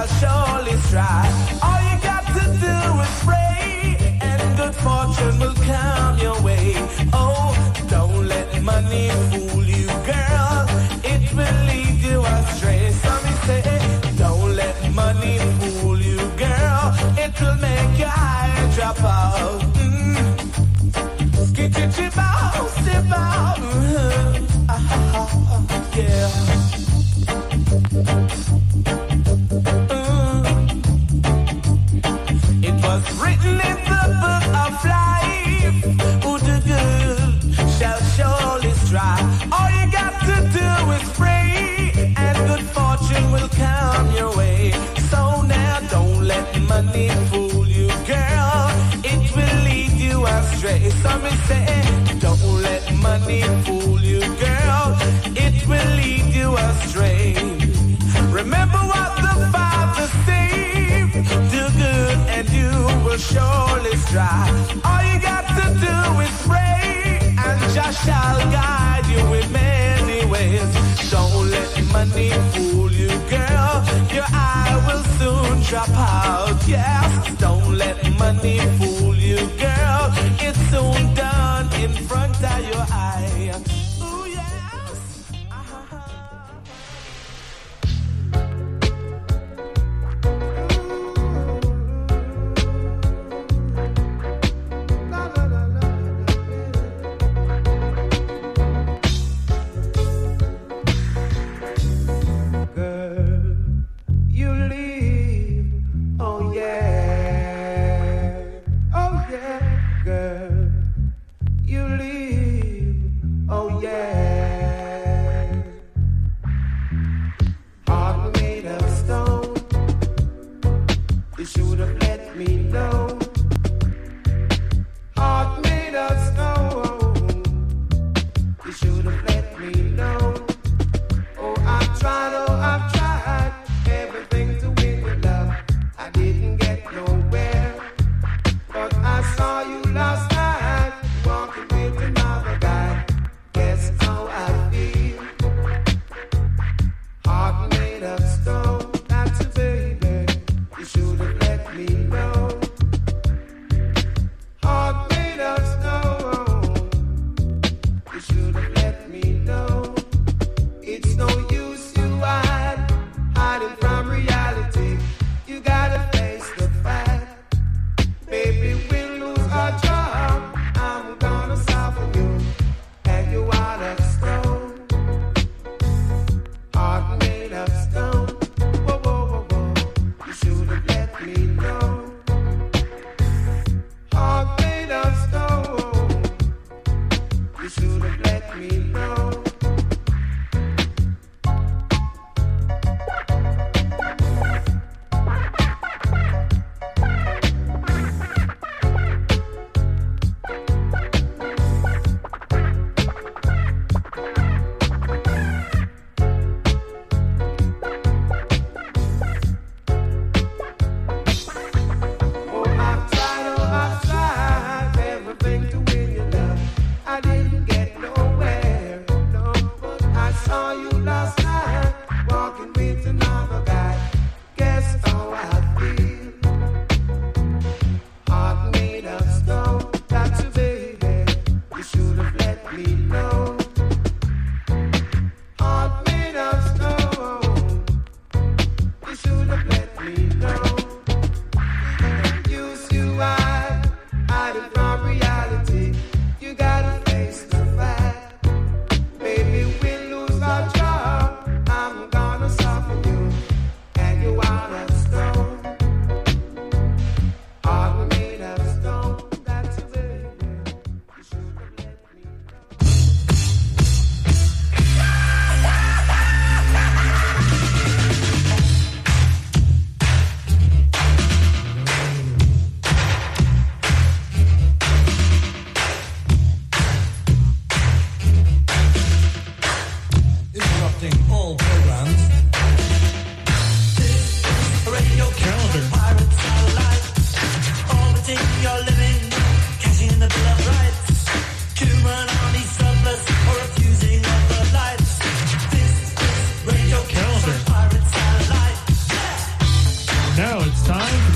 shall surely strive. All you got to do is pray, and good fortune will come your way. Oh, don't let money fool you, girl. It will lead you astray. Some say, don't let money fool you, girl. It will make your eye drop out. Skitty bow, step out. Yeah. It was written in the book of life. Who the good shall surely strive. All you got to do is pray, and good fortune will come your way. So now don't let money fool you, girl. It will lead you astray. Some say, don't let money fool you, girl. It will lead you astray. Remember what the Father said. Do good and you will surely strive. All you got to do is pray, and Jah shall guide you in many ways. Don't let money fool you, girl. Your eye will soon drop out. Yes, don't let money fool you, girl. It's soon done in front of your eye. Ooh, yes.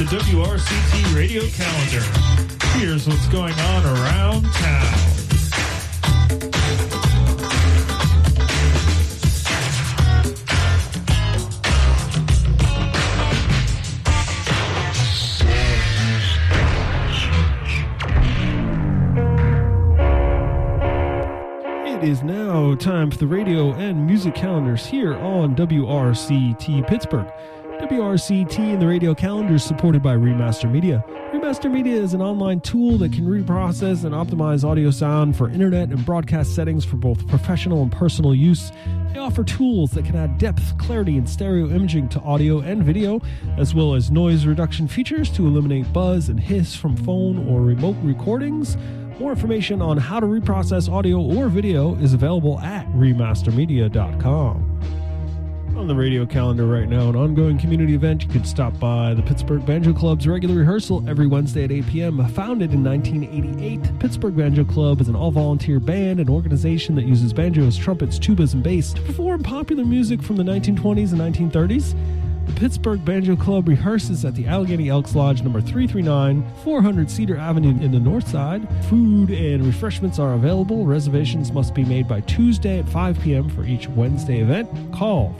WRCT radio calendar. Here's what's going on around town. It is now time for the radio and music calendars here on WRCT Pittsburgh. WRCT and the radio calendar is supported by Remaster Media. Remaster Media is an online tool that can reprocess and optimize audio sound for internet and broadcast settings for both professional and personal use. They offer tools that can add depth, clarity, and stereo imaging to audio and video, as well as noise reduction features to eliminate buzz and hiss from phone or remote recordings. More information on how to reprocess audio or video is available at remastermedia.com. On the radio calendar right now, an ongoing community event. You can stop by the Pittsburgh Banjo Club's regular rehearsal every Wednesday at 8 p.m. Founded in 1988, Pittsburgh Banjo Club is an all-volunteer band and organization that uses banjos, trumpets, tubas, and bass to perform popular music from the 1920s and 1930s. The Pittsburgh Banjo Club rehearses at the Allegheny Elks Lodge number 339, 400 Cedar Avenue in the north side. Food and refreshments are available. Reservations must be made by Tuesday at 5 p.m. for each Wednesday event. Call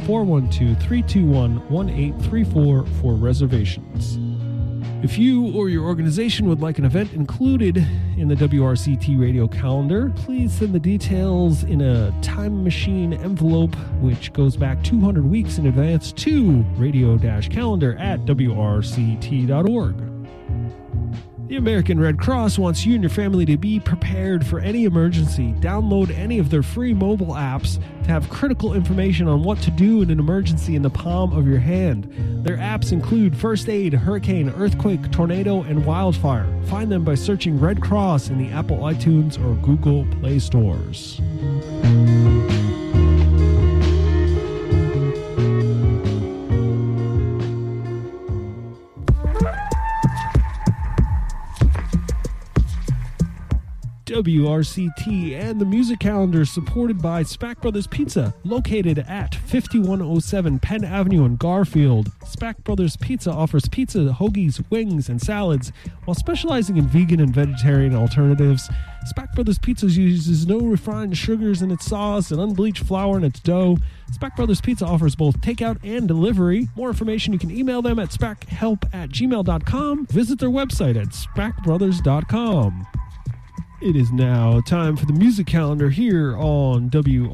412-321-1834 for reservations. If you or your organization would like an event included in the WRCT radio calendar, please send the details in a time machine envelope, which goes back 200 weeks in advance to radio-calendar@wrct.org. The American Red Cross wants you and your family to be prepared for any emergency. Download any of their free mobile apps to have critical information on what to do in an emergency in the palm of your hand. Their apps include first aid, hurricane, earthquake, tornado, and wildfire. Find them by searching Red Cross in the Apple iTunes or Google Play stores. WRCT and the music calendar supported by Spack Brothers Pizza, located at 5107 Penn Avenue in Garfield. Spack Brothers Pizza offers pizza, hoagies, wings, and salads, while specializing in vegan and vegetarian alternatives. Spack Brothers Pizza uses no refined sugars in its sauce and unbleached flour in its dough. Spack Brothers Pizza offers both takeout and delivery. More information, you can email them at spackhelp@gmail.com. Visit their website at spackbrothers.com. It is now time for the music calendar here on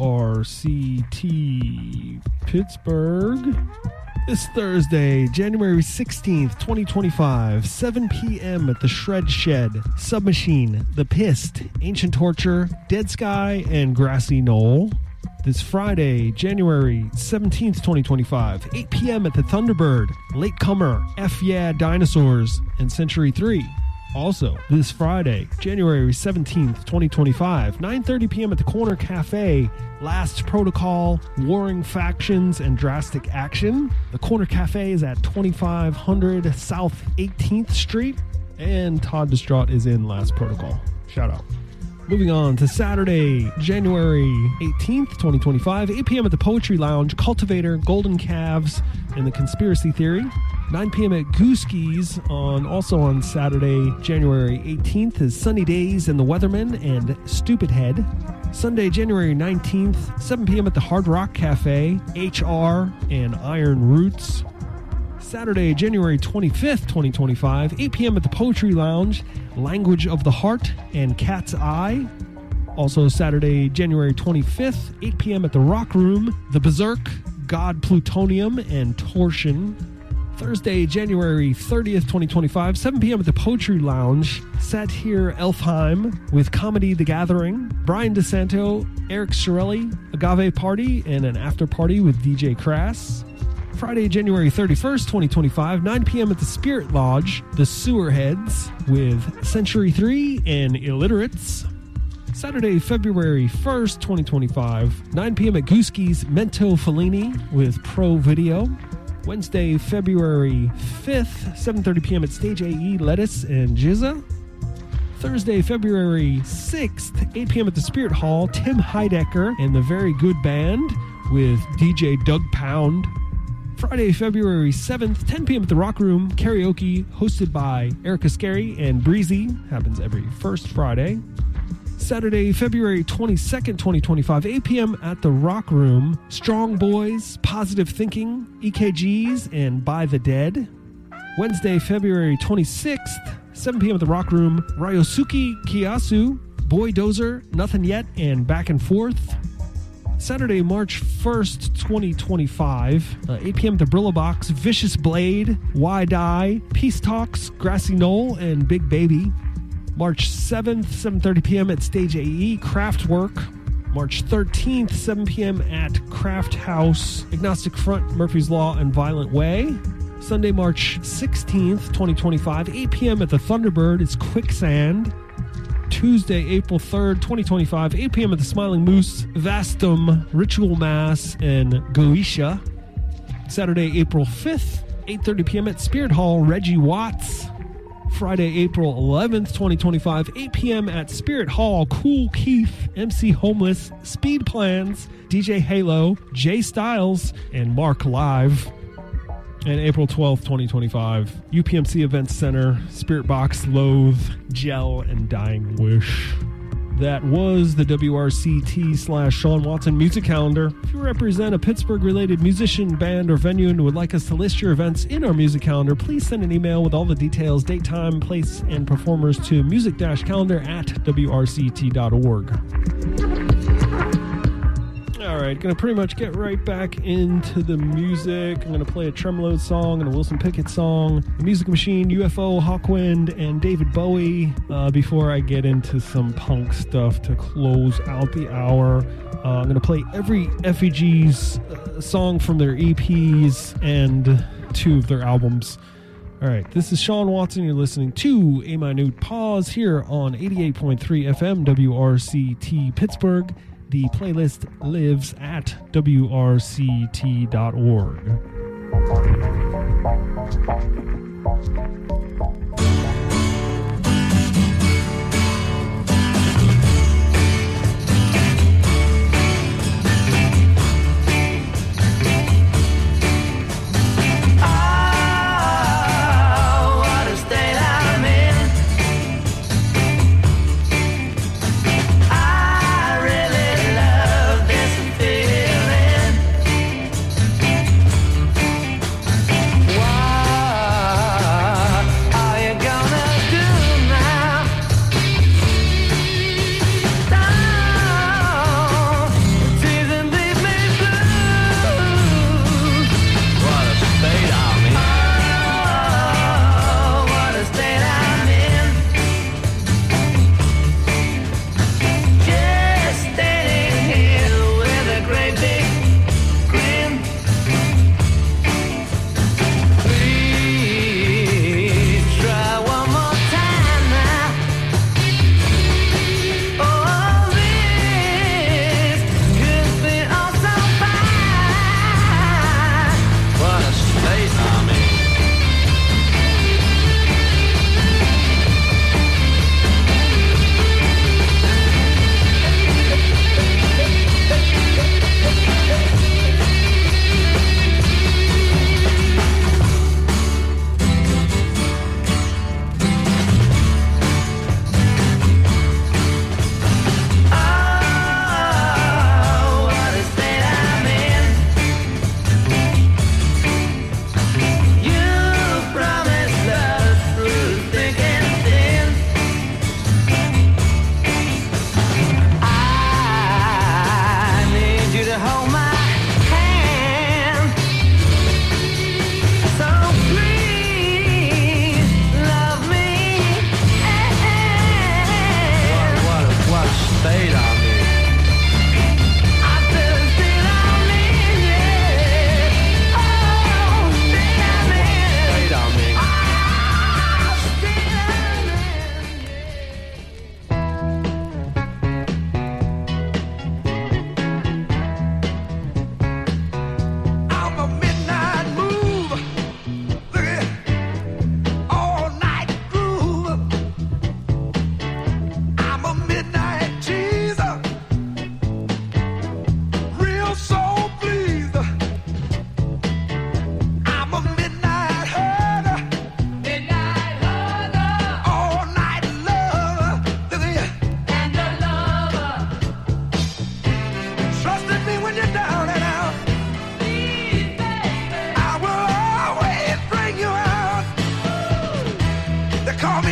WRCT Pittsburgh. This Thursday, January 16th, 2025, 7 p.m. at the Shred Shed, Submachine, The Pissed, Ancient Torture, Dead Sky, and Grassy Knoll. This Friday, January 17th, 2025, 8 p.m. at the Thunderbird, Latecomer, F Yeah Dinosaurs, and Century 3. Also, this Friday, January 17th, 2025, 9:30 p.m. at the Corner Cafe, Last Protocol, Warring Factions, and Drastic Action. The Corner Cafe is at 2500 South 18th Street, and Todd Distraught is in Last Protocol. Shout out. Moving on to Saturday, January 18th, 2025, 8 p.m. at the Poetry Lounge, Cultivator, Golden Calves, and the Conspiracy Theory. 9 p.m. at Gooski's. Also on Saturday, January 18th, is Sunny Days and the Weathermen and Stupid Head. Sunday, January 19th, 7 p.m. at the Hard Rock Cafe, HR and Iron Roots. Saturday, January 25th, 2025, 8 p.m. at the Poetry Lounge, Language of the Heart and Cat's Eye. Also Saturday, January 25th, 8 p.m. at the Rock Room, The Berserk, God Plutonium, and Torsion. Thursday, January 30th, 2025, 7 p.m. at the Poetry Lounge, Satyr Elfheim with Comedy The Gathering, Brian DeSanto, Eric Shirelli, Agave Party, and an after party with DJ Crass. Friday, January 31st, 2025, 9 p.m. at the Spirit Lodge, The Sewerheads with Century 3 and Illiterates. Saturday, February 1st, 2025, 9 p.m. at Gooski's, Mento Fellini with Pro Video. Wednesday, February 5th, 7:30 p.m. at Stage AE, Lettuce and Jizza. Thursday, February 6th, 8 p.m. at the Spirit Hall, Tim Heidecker and the Very Good Band with DJ Doug Pound. Friday, February 7th, 10 p.m. at the Rock Room, karaoke hosted by Erica Scary and Breezy. Happens every first Friday. Saturday, February 22nd, 2025, 8 p.m. at the Rock Room, Strong Boys, Positive Thinking, EKGs, and By the Dead. Wednesday, February 26th, 7 p.m. at the Rock Room, Ryosuke Kiyasu, Boy Dozer, Nothing Yet, and Back and Forth. Saturday, March 1st, 2025, 8 p.m. at the Brillo Box, Vicious Blade, Why Die, Peace Talks, Grassy Knoll, and Big Baby. March 7th, 7:30 p.m. at Stage AE, Kraftwerk. March 13th, 7 p.m. at Craft House, Agnostic Front, Murphy's Law, and Violent Way. Sunday, March 16th, 2025, 8 p.m. at the Thunderbird is Quicksand. Tuesday, April 3rd, 2025, 8 p.m. at the Smiling Moose, Vastum, Ritual Mass, and Goetia. Saturday, April 5th, 8:30 p.m. at Spirit Hall, Reggie Watts. Friday, April 11th, 2025, 8 p.m. at Spirit Hall, Cool Keith, MC Homeless, Speed Plans, DJ Halo, Jay Styles, and Mark Live. And April 12th, 2025, UPMC Events Center, Spirit Box, Loathe, Gel, and Dying Wish. That was the WRCT/Sean Watson music calendar. If you represent a Pittsburgh-related musician, band, or venue and would like us to list your events in our music calendar, please send an email with all the details, date, time, place, and performers to music-calendar@wrct.org. All right, going to pretty much get right back into the music. I'm going to play a Tremolo song and a Wilson Pickett song, The Music Machine, UFO, Hawkwind, and David Bowie before I get into some punk stuff to close out the hour. I'm going to play every FEG's song from their EPs and 2 of their albums. All right, this is Sean Watson. You're listening to A Minute Pause here on 88.3 FM WRCT Pittsburgh. The playlist lives at wrct.org.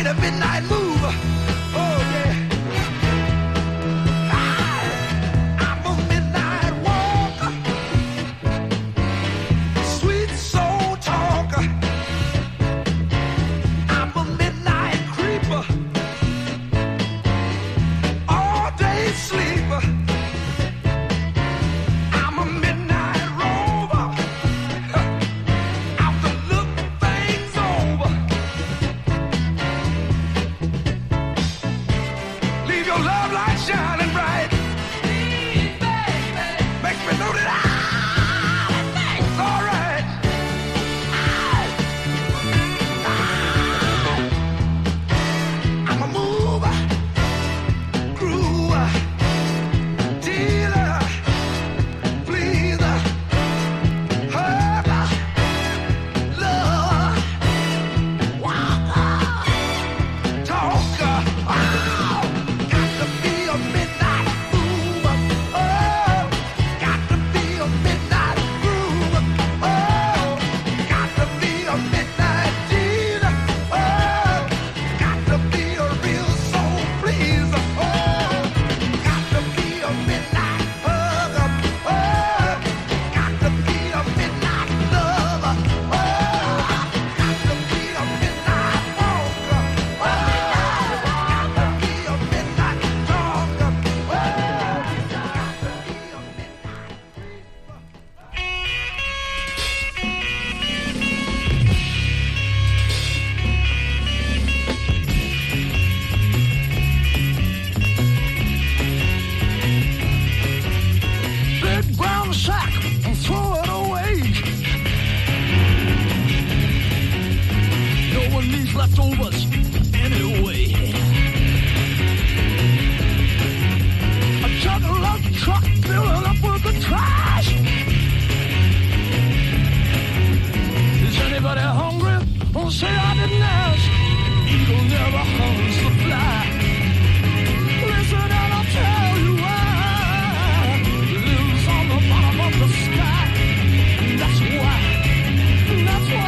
need a midnight move. Oh yeah. I'm a midnight walker, sweet soul talker. I'm a midnight creeper, all day sleeper. I'm a midnight rover, out to look things over. Leave your love light shining bright. Please, baby. Make me know that everything's alright. I'm a mover, groover, dealer, pleaser, hurter, lover, walker, talker. Oh, got to be a midnight mover. Oh, got to be a midnight groover. Oh, got to be a midnight dealer. Oh, got to be a real soul pleaser. Oh, got to be a midnight hugger. Oh, got to be a midnight lover. Oh, got to be a midnight walker. Oh, got to be a midnight talker. Oh, got to be a big brown sack and throw it away. No one needs leftovers anyway. A juggernaut truck filling up with the trash. Is anybody hungry? Don't say I didn't ask. Eagle never harms the fly. Listen and I'll tell you why. Lives on the bottom of the sky. And that's why. That's why.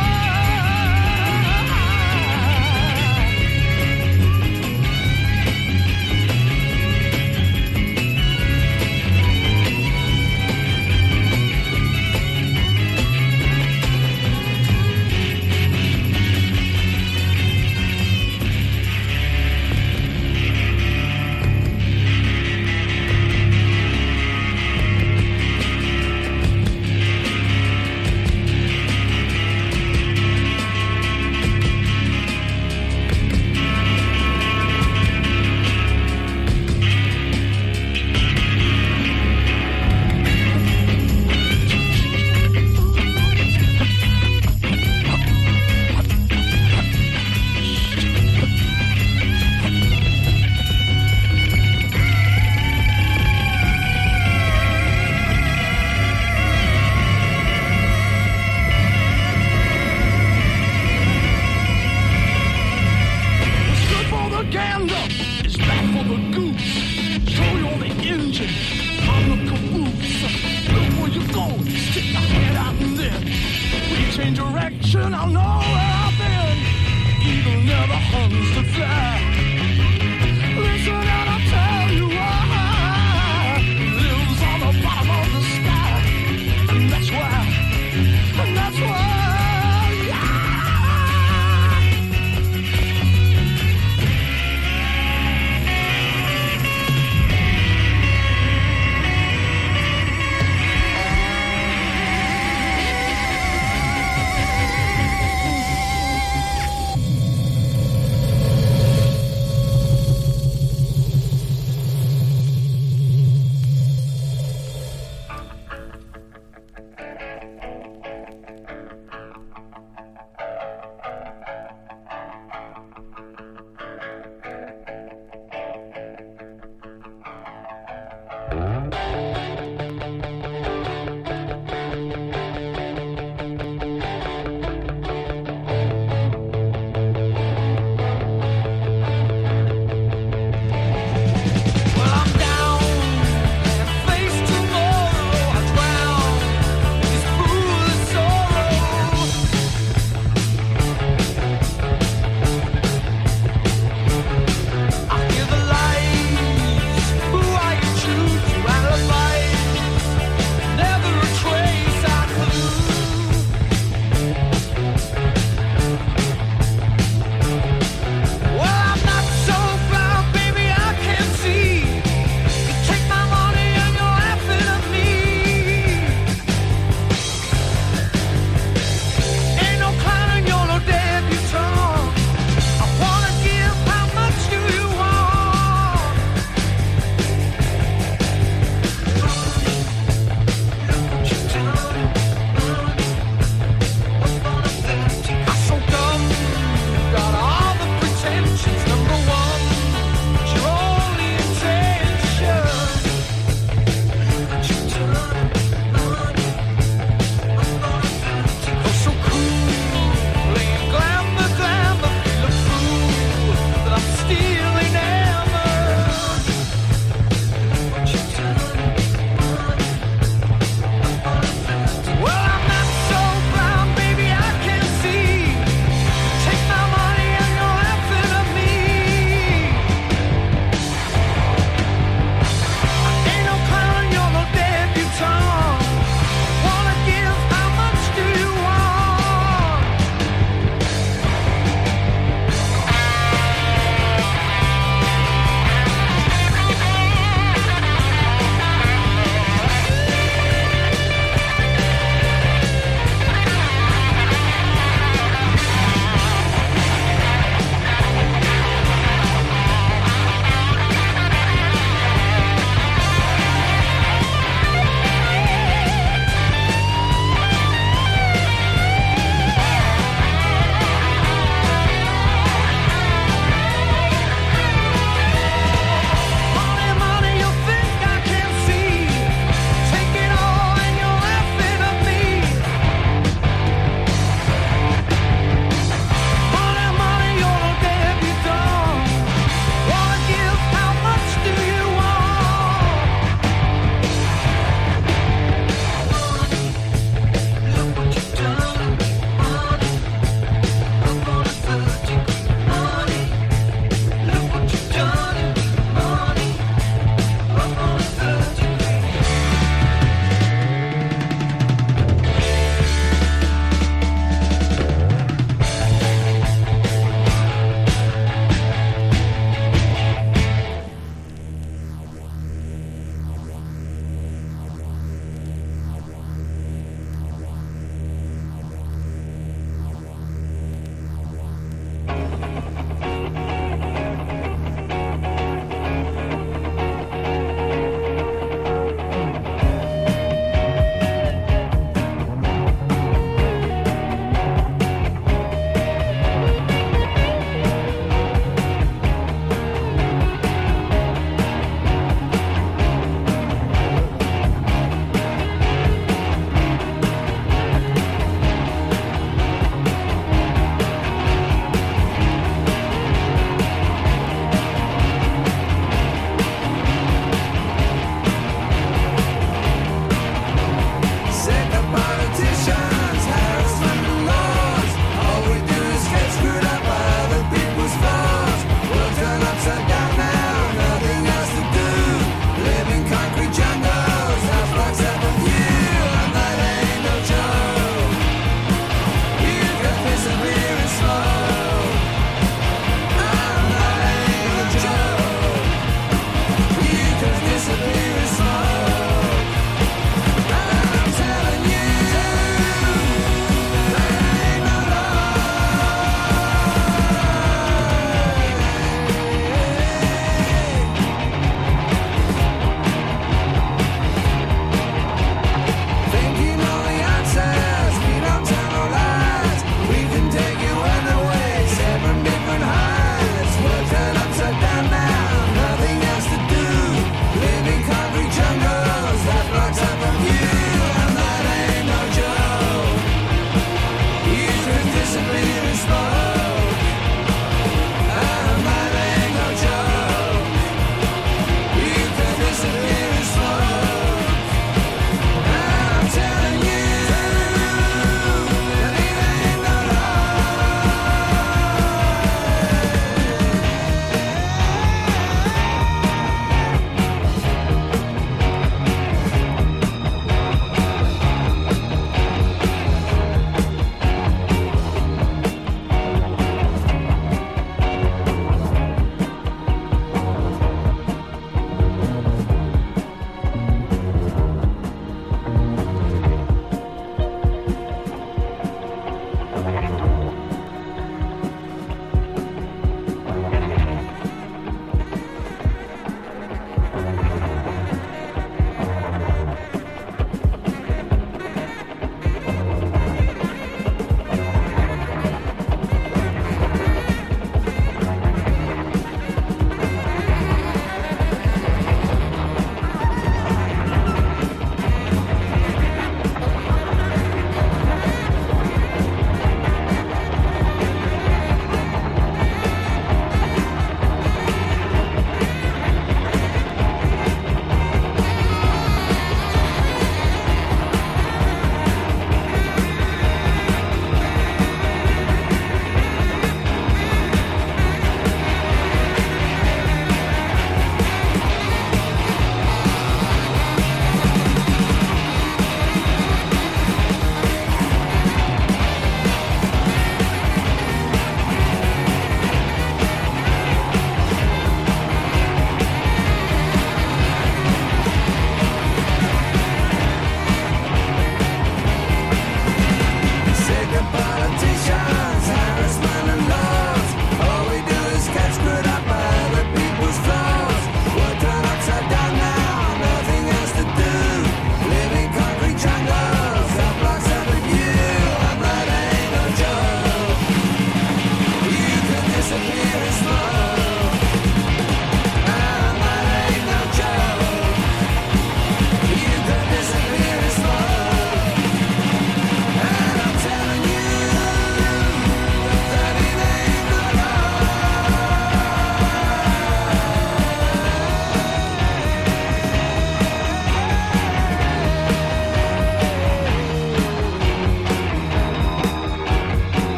What's good for the gander is bad for the goose. Throw you on the engine, on the caboose. Look where you go, stick your head out and then when you change direction, I'll know where I've been. Eagle never harms the fly. Listen and I'll tell you why. Lives on the bottom of the sky. And that's why. And that's why. Yeah.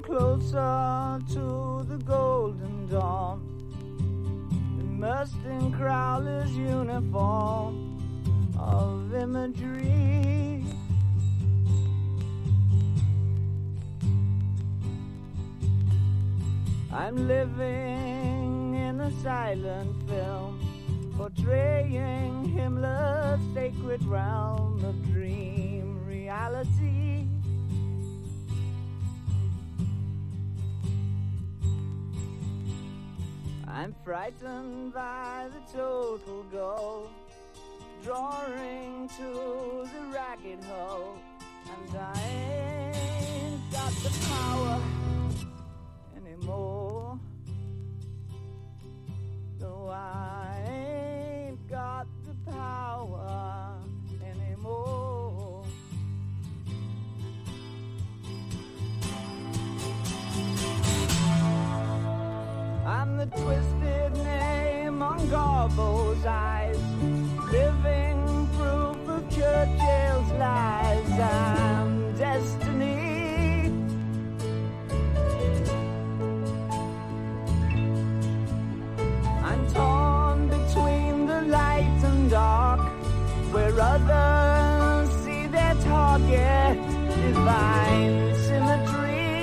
closer to the golden dawn, immersed in Crowley's uniform of imagery. I'm living in a silent film, portraying Himmler's sacred realm of dream reality. I'm frightened by the total goal, drawing to the ragged hole, and I ain't got the power anymore. No, I ain't got the power anymore. I'm the twisted name on Garbo's eyes, living proof of Churchill's lies. I'm destiny. I'm torn between the light and dark, where others see their target, divine symmetry.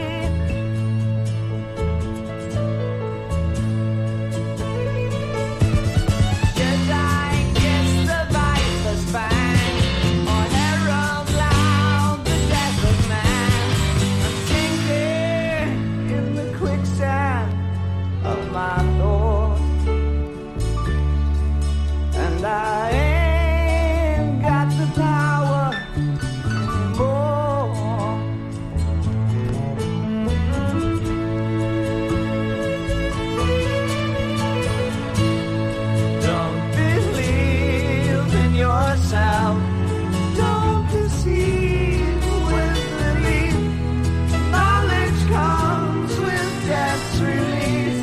I ain't got the power anymore. Don't believe in yourself. Don't deceive with belief. Knowledge comes with death's release.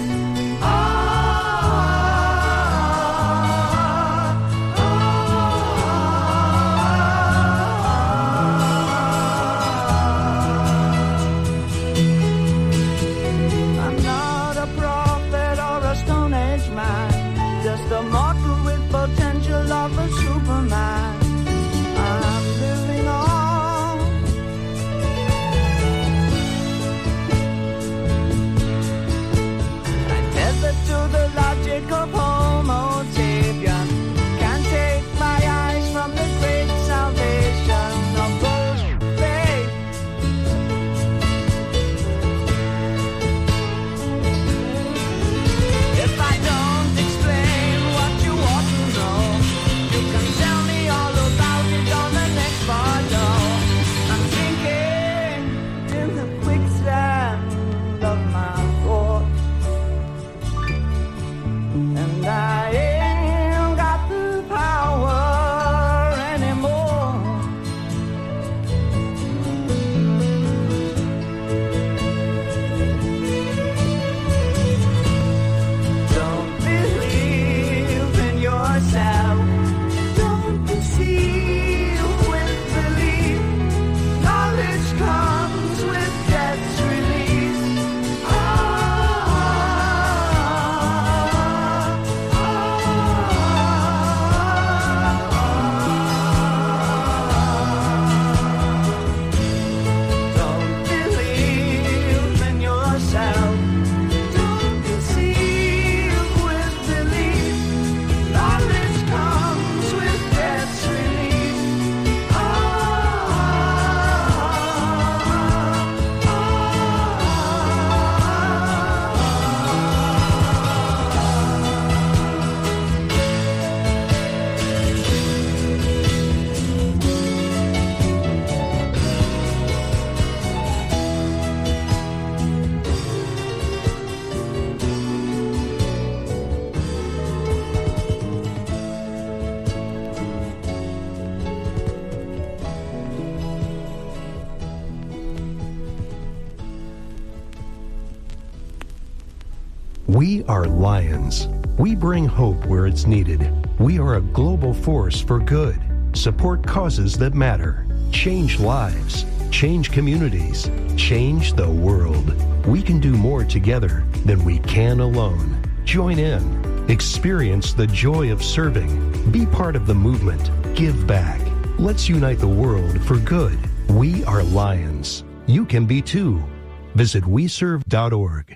Of a Superman, I'm living on. I'm tethered to the logic of Homo sapien. Can't take my eyes from the great salvation of ghost faith. If I don't explain what you ought to know, you can tell me all about it on the next photo. I'm sinking in the quicksand of my thoughts, and I ain't got the power anymore. Don't believe in yourself. Don't deceive with belief. Knowledge comes with death's release. Don't believe in yourself. Don't deceive with belief. Knowledge comes with death's release. We are Lions. We bring hope where it's needed. We are a global force for good. Support causes that matter. Change lives. Change communities. Change the world. We can do more together than we can alone. Join in. Experience the joy of serving. Be part of the movement. Give back. Let's unite the world for good. We are Lions. You can be too. Visit weserve.org.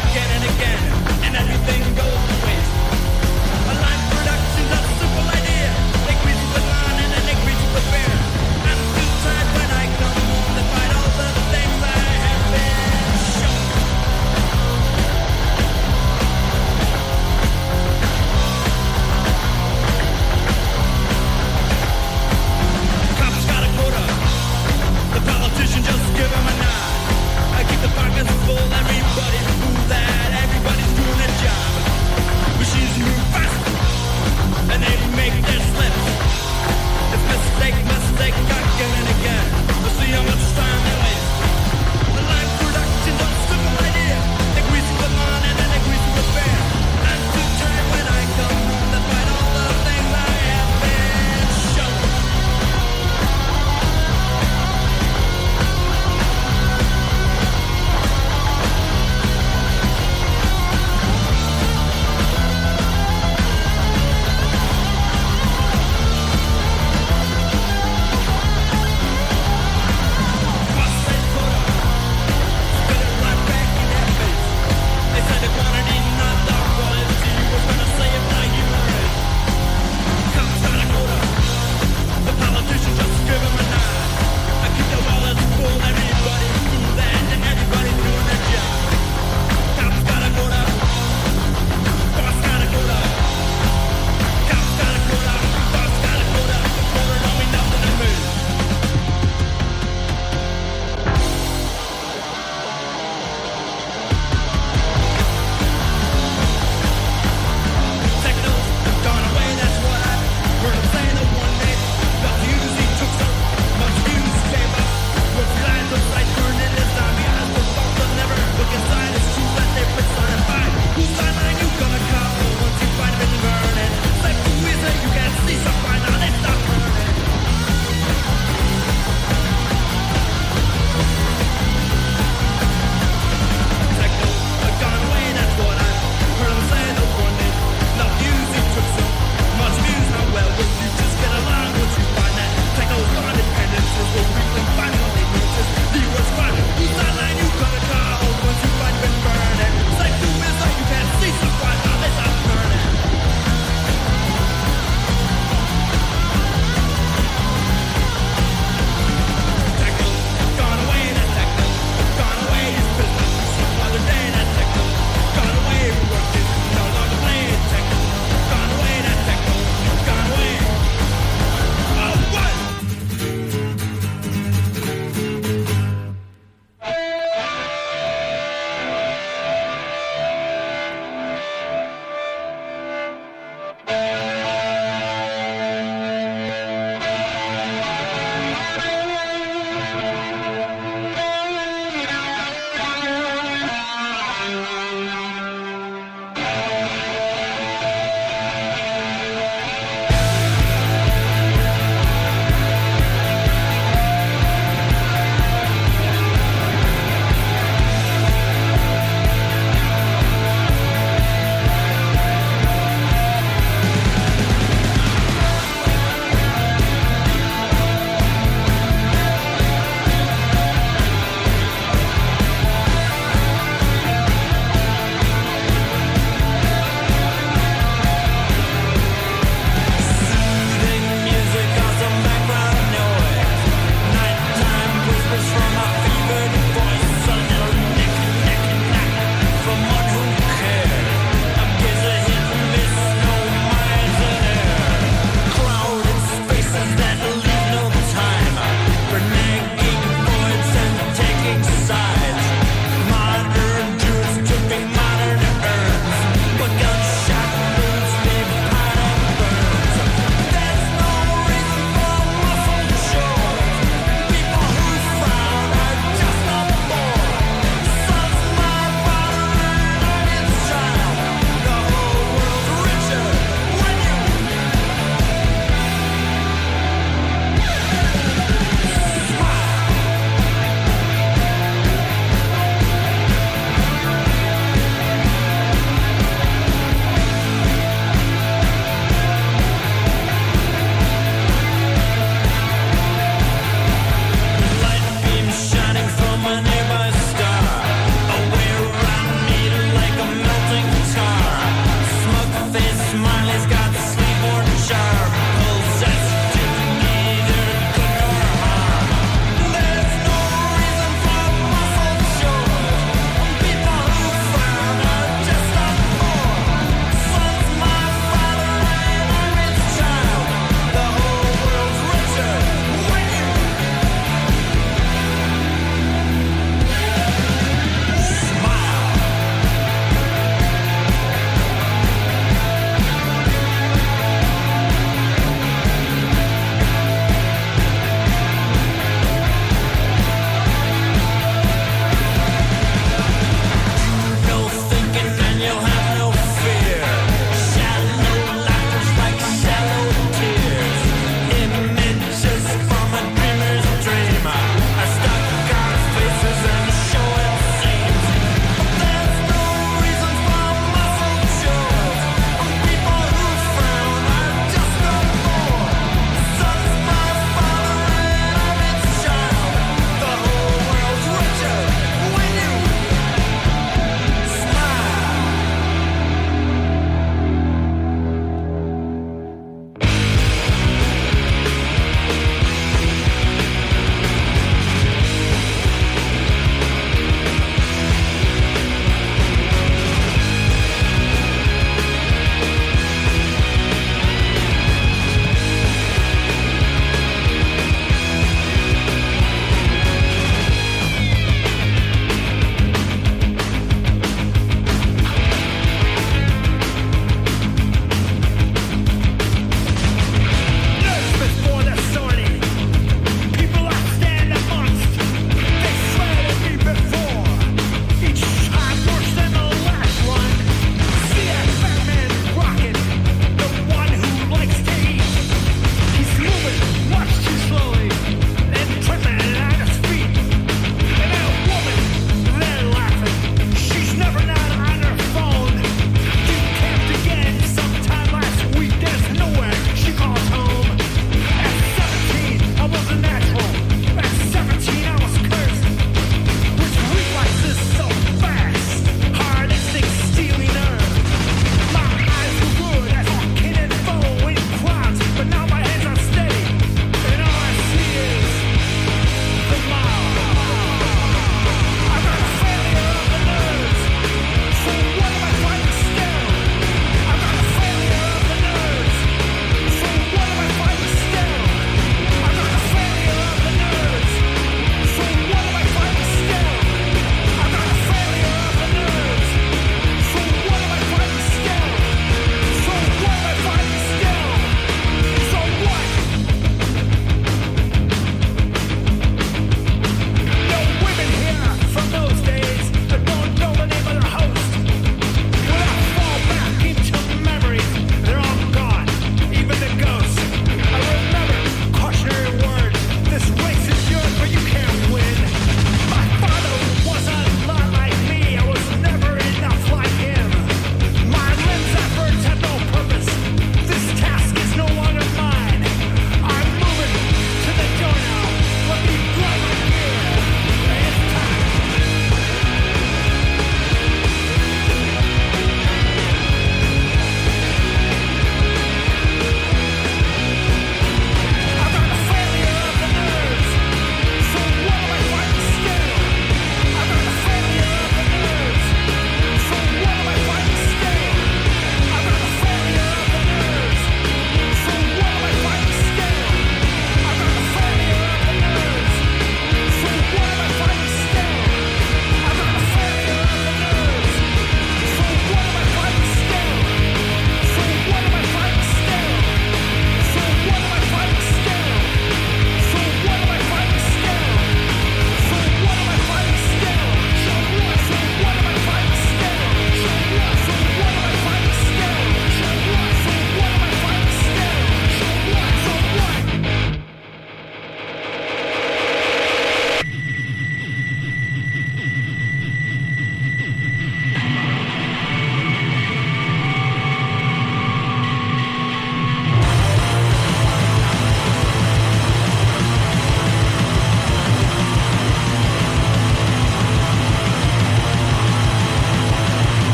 again and again, and everything goes to waste. A line production's a simple idea. They grease with line and then they grease with beer. I'm too tired when I come home to fight all the things I have been shown. Cops got a quota. The politician just give him a nod. I keep the pockets full, everybody's fool that everybody's doing a job.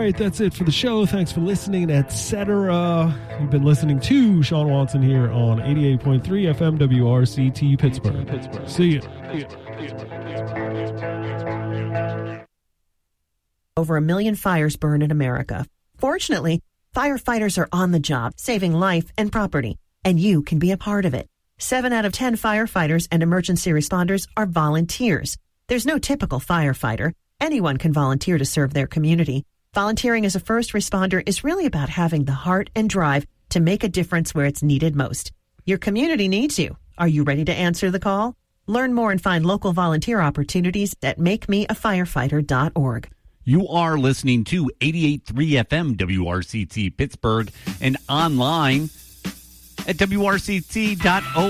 right, that's it for the show. Thanks for listening, etc. You've been listening to Sean Watson here on 88.3 FM WRCT Pittsburgh. See ya. Over 1 million fires burn in America. Fortunately, firefighters are on the job, saving life and property, and you can be a part of it. 7 out of 10 firefighters and emergency responders are volunteers. There's no typical firefighter. Anyone can volunteer to serve their community. Volunteering as a first responder is really about having the heart and drive to make a difference where it's needed most. Your community needs you. Are you ready to answer the call? Learn more and find local volunteer opportunities at makemeafirefighter.org. You are listening to 88.3 FM WRCT Pittsburgh and online at WRCT.org.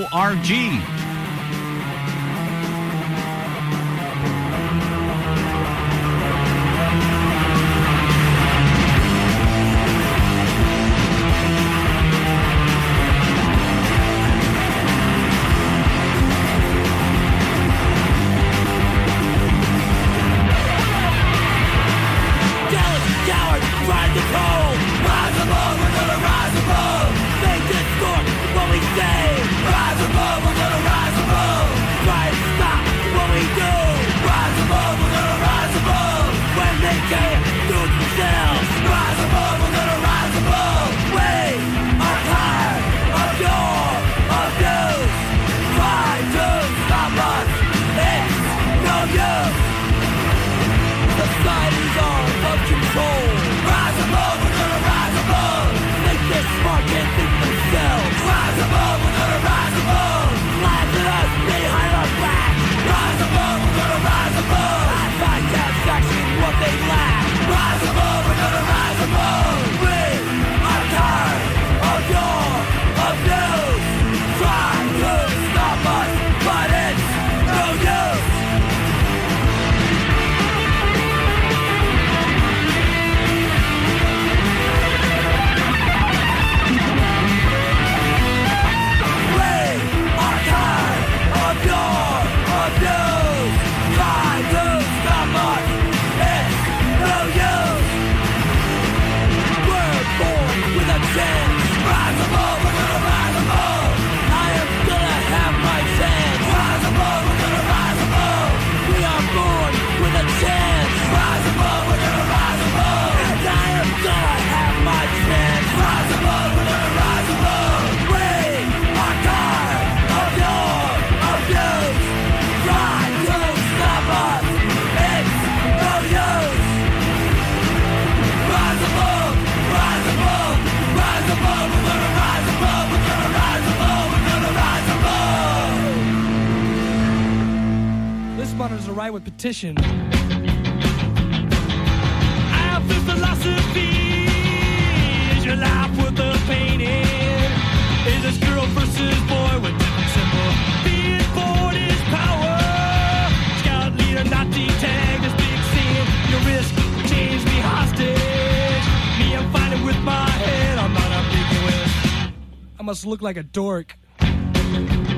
With petition. I have this philosophy. Is your life worth the painting? Is this girl versus boy with different symbol? Being born is power. Scout leader, Nazi tag, this big scene. Your risk change me hostage. Me, I'm fighting with my head. I'm not ambiguous. I must look like a dork.